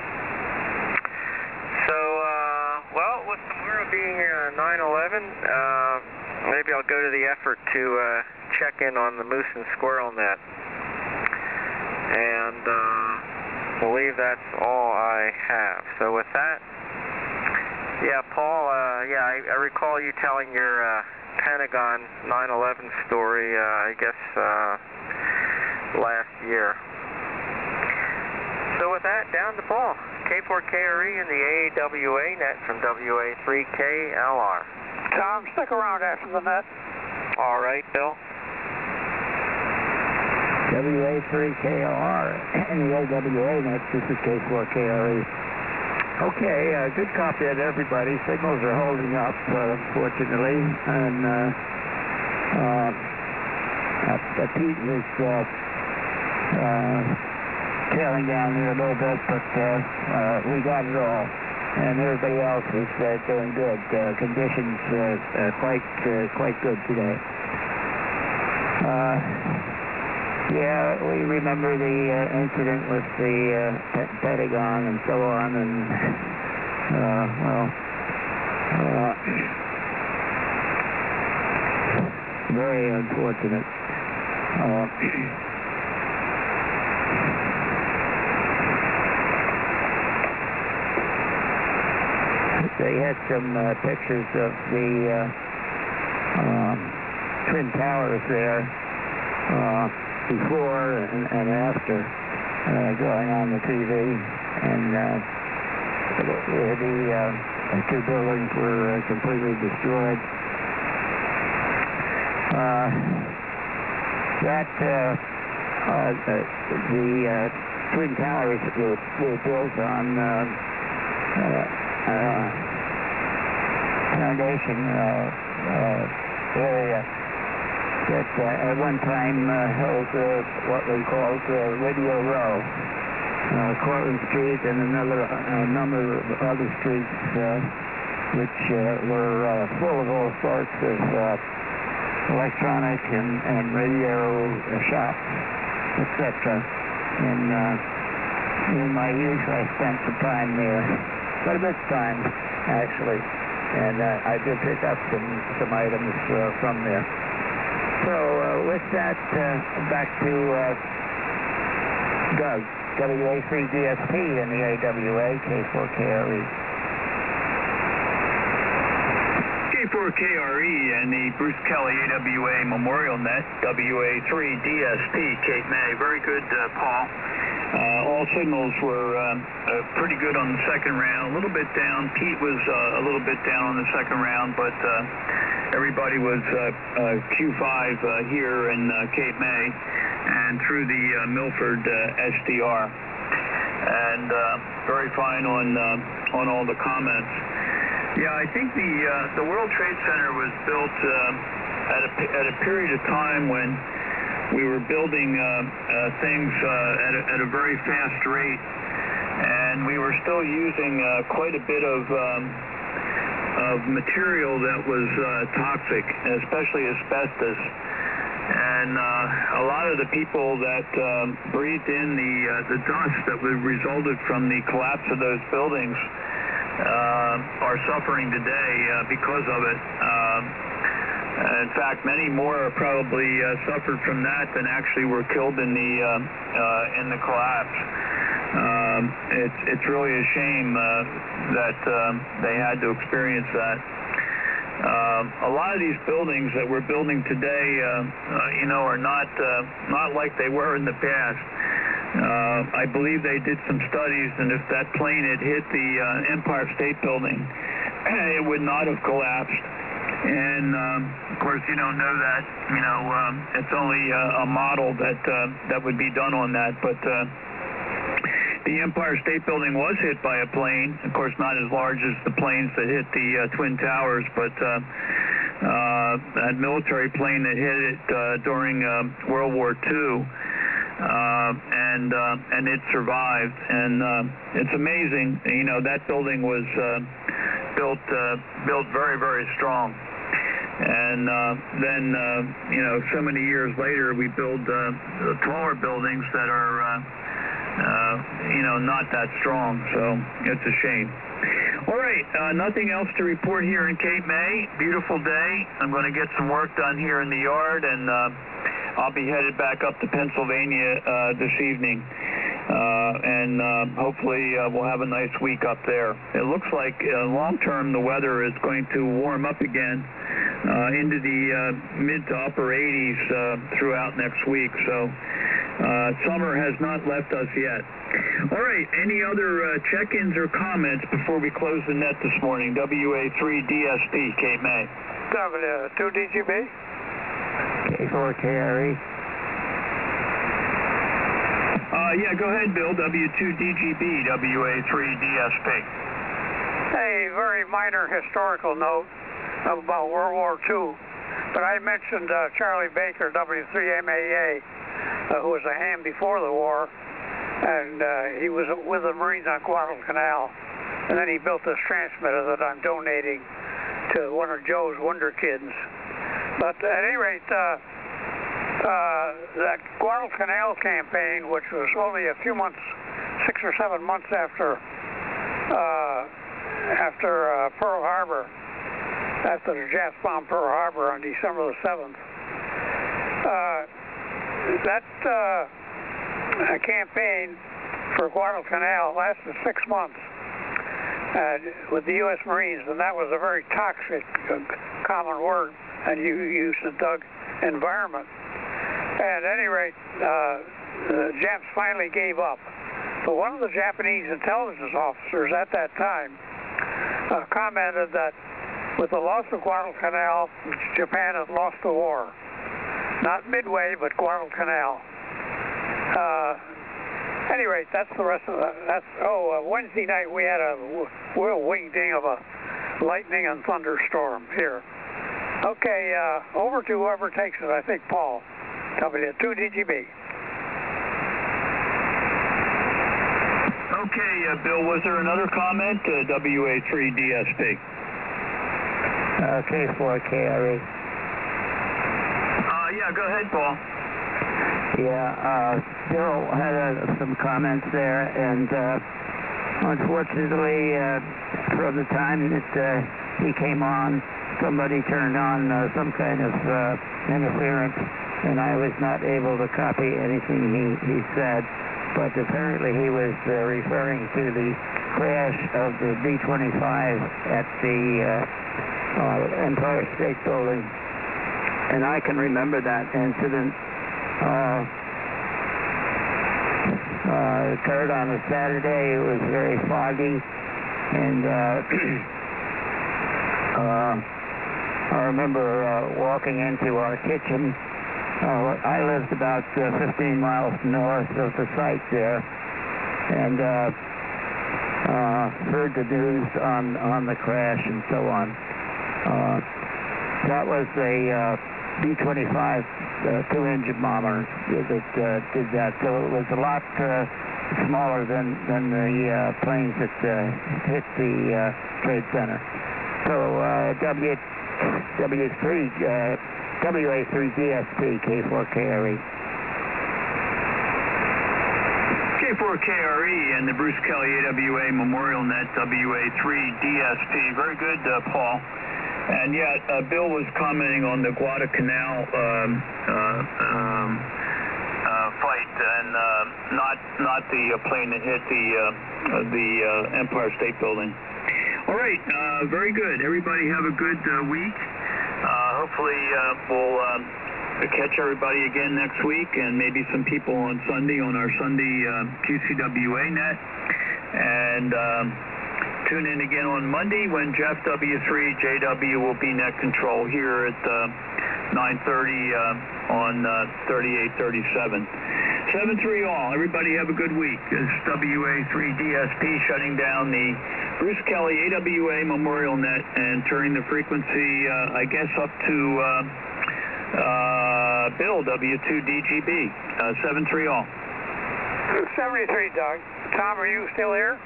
So, uh, well, with tomorrow being uh, nine eleven, uh, maybe I'll go to the effort to uh, check in on the moose and squirrel net. And uh, believe that's all I have. So with that, yeah, Paul, uh, yeah, I, I recall you telling your uh, Pentagon nine eleven story, uh, I guess, uh, last year. So with that, down to Paul, K four K R E and the A W A net from W A three K L R. Tom, stick around after the net. All right, Bill. W A three K L R and the A W A net, this is K four K R E. Okay, uh, good copy at everybody. Signals are holding up, uh, fortunately, and uh, uh, uh, Pete was uh, uh, tailing down here a little bit, but uh, uh, we got it all, and everybody else is uh, doing good. Uh, conditions uh, are quite uh, quite good today. Uh, yeah, we remember the uh, incident with the uh, Pe- Pentagon and so on, and uh, well, uh, very unfortunate. Uh, they had some uh, pictures of the uh, uh, Twin Towers there. Uh, before and, and after uh, going on the T V, and uh, the, the, uh, the two buildings were uh, completely destroyed. Uh, that uh, uh, the, the uh, Twin Towers were, were built on uh, uh, uh, foundation uh, uh, area that uh, at one time uh, held uh, what we called uh, Radio Row, uh, Cortlandt Street, and another a number of other streets uh, which uh, were uh, full of all sorts of uh, electronic and, and radio uh, shops, et cetera. And uh, in my youth, I spent some time there, quite a bit of time actually, and uh, I did pick up some some items uh, from there. So uh, with that, uh, back to uh, Doug, W A three D S P in the A W A, K four K R E. K four K R E and the Bruce Kelly A W A Memorial Net, W A three D S P, Cape May. Very good, uh, Paul. Uh, all signals were uh, uh, pretty good on the second round, a little bit down. Pete was uh, a little bit down on the second round, but uh, everybody was uh, uh, Q five uh, here in uh, Cape May and through the uh, Milford uh, S D R. And uh, very fine on uh, on all the comments. Yeah, I think the uh, the World Trade Center was built uh, at a at a period of time when we were building uh, uh, things uh, at, a, at a very fast rate, and we were still using uh, quite a bit of um, of material that was uh, toxic, especially asbestos. And uh, a lot of the people that um, breathed in the uh, the dust that was resulted from the collapse of those buildings uh, are suffering today uh, because of it. Um, in fact, many more probably uh, suffered from that than actually were killed in the uh, uh, in the collapse. Um, it's it's really a shame uh, that um, they had to experience that. Uh, a lot of these buildings that we're building today, uh, uh, you know, are not uh, not like they were in the past. Uh, I believe they did some studies, and if that plane had hit the uh, Empire State Building, it would not have collapsed. And um, of course, you don't know that. You know, um, it's only uh, a model that uh, that would be done on that, but. Uh, The Empire State Building was hit by a plane, of course not as large as the planes that hit the uh, Twin Towers, but uh, uh, that military plane that hit it uh, during uh, World War Two, uh, and uh, and it survived. And uh, it's amazing, you know, that building was uh, built uh, built very, very strong. And uh, then, uh, you know, so many years later, we build uh, taller buildings that are uh, Uh, you know, not that strong, so it's a shame. All right, uh, nothing else to report here in Cape May. Beautiful day. I'm going to get some work done here in the yard, and uh, I'll be headed back up to Pennsylvania uh, this evening. Uh, and uh, hopefully uh, we'll have a nice week up there. It looks like uh, long-term the weather is going to warm up again uh, into the uh, mid to upper eighties uh, throughout next week. So uh, summer has not left us yet. All right, any other uh, check-ins or comments before we close the net this morning? W A three D S P, Cape May. W two D G B. K four K R E. Uh, Uh, yeah, go ahead, Bill. W two D G B, W A three D S P. A very minor historical note about World War Two, but I mentioned uh, Charlie Baker, W three M A A, uh, who was a ham before the war, and uh, he was with the Marines on Guadalcanal, and then he built this transmitter that I'm donating to one of Joe's Wonder Kids. But at any rate, uh, uh, that Guadalcanal campaign, which was only a few months, six or seven months after uh, after uh, Pearl Harbor, after the Japs bombed Pearl Harbor on December the seventh, uh, that uh, campaign for Guadalcanal lasted six months uh, with the U S Marines, and that was a very toxic, uh, common word, and you used the Doug environment. At any rate, uh, the Japs finally gave up. But one of the Japanese intelligence officers at that time uh, commented that with the loss of Guadalcanal, Japan had lost the war. Not Midway, but Guadalcanal. Uh, any rate, that's the rest of the, that's, oh, uh, Wednesday night we had a real wing-ding of a lightning and thunderstorm here. Okay, uh, over to whoever takes it, I think Paul, W two D G B. Okay, uh, Bill, was there another comment? Uh, W A three D S P. Uh, K four K R E. Uh, yeah, go ahead, Paul. Yeah, uh, Bill had uh, some comments there, and uh, unfortunately, uh, from the time that uh, he came on, somebody turned on uh, some kind of uh, interference, and I was not able to copy anything he, he said. But apparently he was uh, referring to the crash of the B twenty-five at the uh, uh, Empire State Building. And I can remember that incident. Uh, uh, it occurred on a Saturday. It was very foggy. And uh, uh, I remember uh, walking into our kitchen. Uh, I lived about uh, fifteen miles north of the site there, and uh, uh, heard the news on, on the crash and so on. Uh, that was a uh, B twenty-five uh, two-engine bomber that uh, did that, so it was a lot uh, smaller than, than the uh, planes that uh, hit the uh, Trade Center. So uh, W, W three... Uh, W A three D S P, K four K R E. K four K R E and the Bruce Kelly A W A Memorial Net, W A three D S P. Very good, uh, Paul. And yet, uh, Bill was commenting on the Guadalcanal um, uh, um, uh, fight, and uh, not not the uh, plane that hit the uh, the uh, Empire State Building. All right, uh, very good. Everybody have a good uh, week. Uh, hopefully uh, we'll um, catch everybody again next week, and maybe some people on Sunday on our Sunday uh, Q C W A net. And um, tune in again on Monday when Jeff W three J W will be net control here at uh, nine thirty uh, on uh, thirty-eight thirty-seven. seven three all. Everybody have a good week. This is W A three D S P shutting down the Bruce Kelly A W A Memorial Net and turning the frequency, uh, I guess, up to uh, uh, Bill, W two D G B. Uh, seven three all. seventy-three, Doug. Tom, are you still here?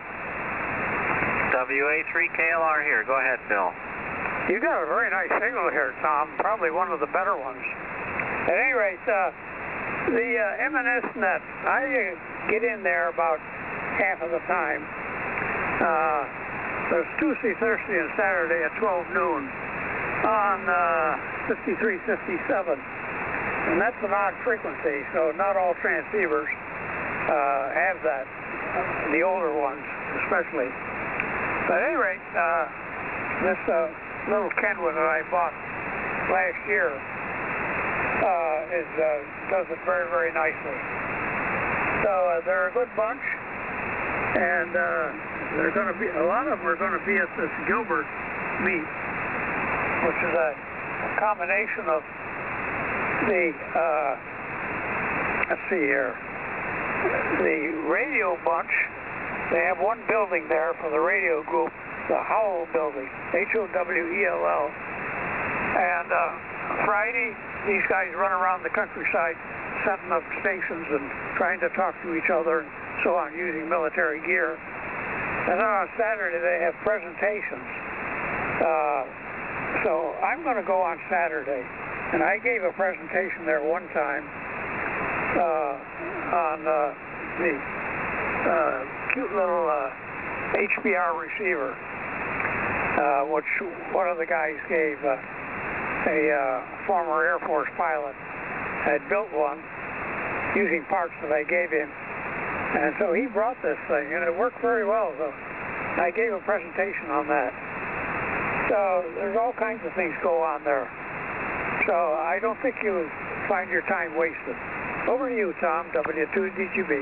W A three K L R here. Go ahead, Bill. You got a very nice signal here, Tom. Probably one of the better ones. At any rate, uh, the uh, M N S net, I uh, get in there about half of the time. Uh, there's Tuesday, Thursday, and Saturday at twelve noon on uh, fifty-three fifty-seven. And that's an odd frequency, so not all transceivers uh, have that, uh, the older ones especially. But at any rate, uh, this uh, little Kenwood that I bought last year uh, is, uh, does it very, very nicely. So uh, they're a good bunch, and uh, they're going to be, a lot of them are going to be at this Gilbert meet, which is a, a combination of the, uh, let's see here, the radio bunch, they have one building there for the radio group, the Howell Building, H O W E L L. And uh, Friday, these guys run around the countryside setting up stations and trying to talk to each other and so on, using military gear. And then on Saturday, they have presentations. Uh, so I'm going to go on Saturday. And I gave a presentation there one time uh, on uh, the uh, cute little uh, H B R receiver, uh, which one of the guys gave, uh, a uh, former Air Force pilot had built one using parts that I gave him. And so he brought this thing, and it worked very well. So I gave a presentation on that. So there's all kinds of things go on there. So I don't think you'll find your time wasted. Over to you, Tom, W two D G B.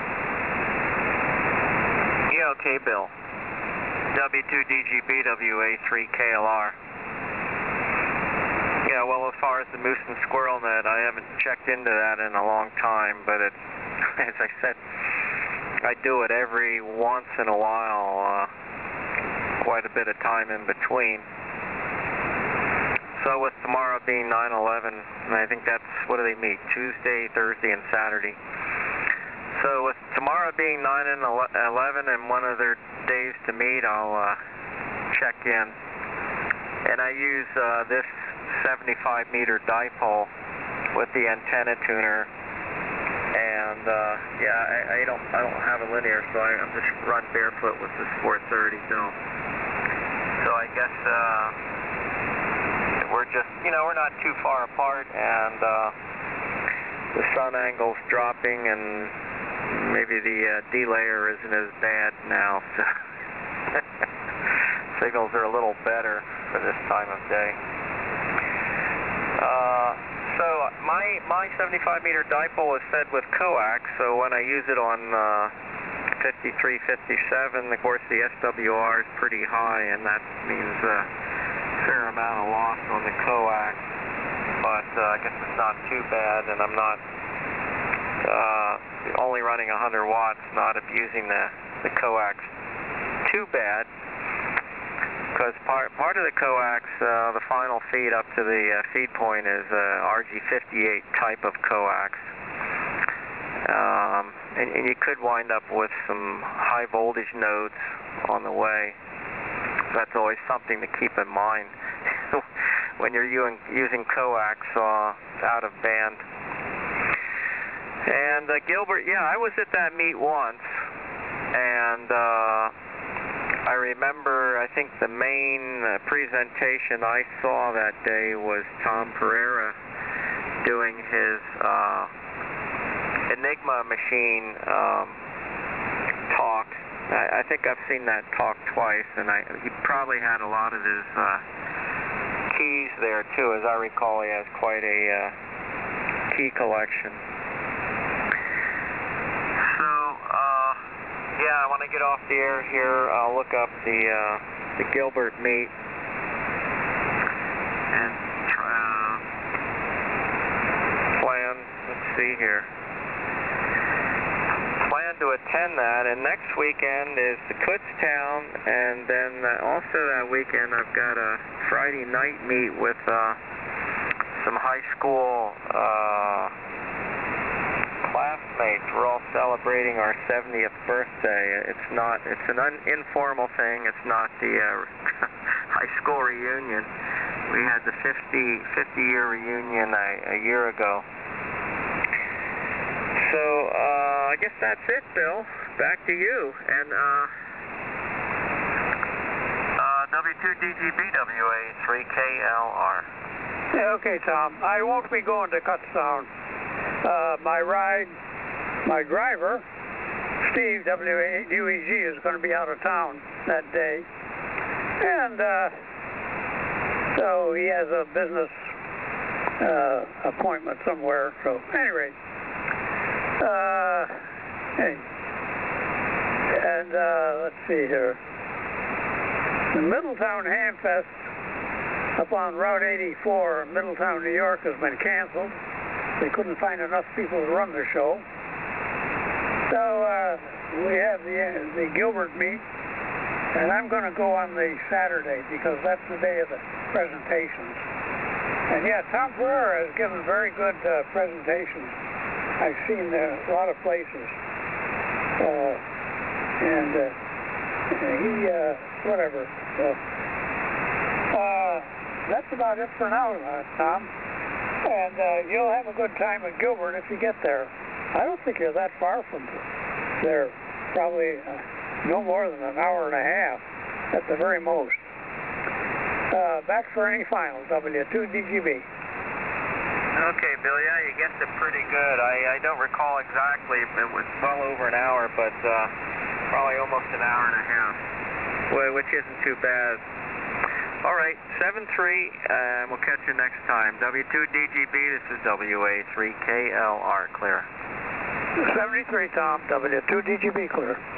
Yeah, okay, Bill. W two D G B, W A three K L R. Yeah, well, as far as the moose and squirrel net, I haven't checked into that in a long time, but it, as I said, I do it every once in a while, uh, quite a bit of time in between. So with tomorrow being nine eleven, and I think that's, what do they meet, Tuesday, Thursday, and Saturday. So with tomorrow being nine and eleven and one of their days to meet, I'll uh, check in. And I use uh, this seventy-five meter dipole with the antenna tuner. And uh, yeah, I, I don't I don't have a linear, so I, I'm just run barefoot with this four thirty. So, so I guess uh, we're just, you know, we're not too far apart, and uh, the sun angle's dropping, and maybe the uh, delayer isn't as bad now, so signals are a little better for this time of day. Uh, so my my seventy-five meter dipole is fed with coax, so when I use it on uh, fifty-three, fifty-seven, of course the S W R is pretty high, and that means a fair amount of loss on the coax, but uh, I guess it's not too bad, and I'm not uh, only running one hundred watts, not abusing the, the coax too bad, because part, part of the coax, uh, the final feed up to the uh, feed point is uh, R G fifty-eight type of coax, um, and, and you could wind up with some high voltage nodes on the way. That's always something to keep in mind when you're using, using coax uh, out of band. And uh, Gilbert, yeah, I was at that meet once, and uh, I remember, I think the main uh, presentation I saw that day was Tom Pereira doing his uh, Enigma machine um, talk. I, I think I've seen that talk twice, and I, he probably had a lot of his uh, keys there too. As I recall, he has quite a uh, key collection. So, uh, yeah, when I get off the air here, I'll look up the uh, the Gilbert meet and try to plan. Let's see here. Plan to attend that, and next weekend is the Kutztown, and then uh, also that weekend I've got a Friday night meet with uh, some high school uh, classmates. We're all celebrating our seventieth birthday. It's not, it's an un informal thing. It's not the uh, high school reunion. We had the fifty year reunion a, a year ago. So, uh, I guess that's it, Bill. Back to you. And, uh, uh, W two D G B, W A three K L R. Yeah, okay, Tom. I won't be going to Kutztown. Uh, my ride, my driver, Steve, W E G, is going to be out of town that day. And, uh, so he has a business, uh, appointment somewhere. So, anyway. Uh, hey. And, uh, let's see here. The Middletown Hamfest up on Route eighty-four in Middletown, New York has been canceled. They couldn't find enough people to run the show. So uh, we have the the Gilbert meet, and I'm going to go on the Saturday because that's the day of the presentations. And yeah, Tom Ferrara has given very good uh, presentations. I've seen uh, a lot of places, uh, and uh, he uh, whatever. So uh, that's about it for now, uh, Tom. And uh, you'll have a good time at Gilbert if you get there. I don't think you're that far from there. Probably uh, no more than an hour and a half at the very most. Uh, back for any finals, W two D G B. Okay, Bill, yeah, you guessed it pretty good. I, I don't recall exactly. It was well over an hour, but uh, probably almost an hour and a half, which isn't too bad. All right, seven three, and we'll catch you next time. W two D G B, this is W A three K L R, clear. seventy-three, Tom, W two D G B, clear.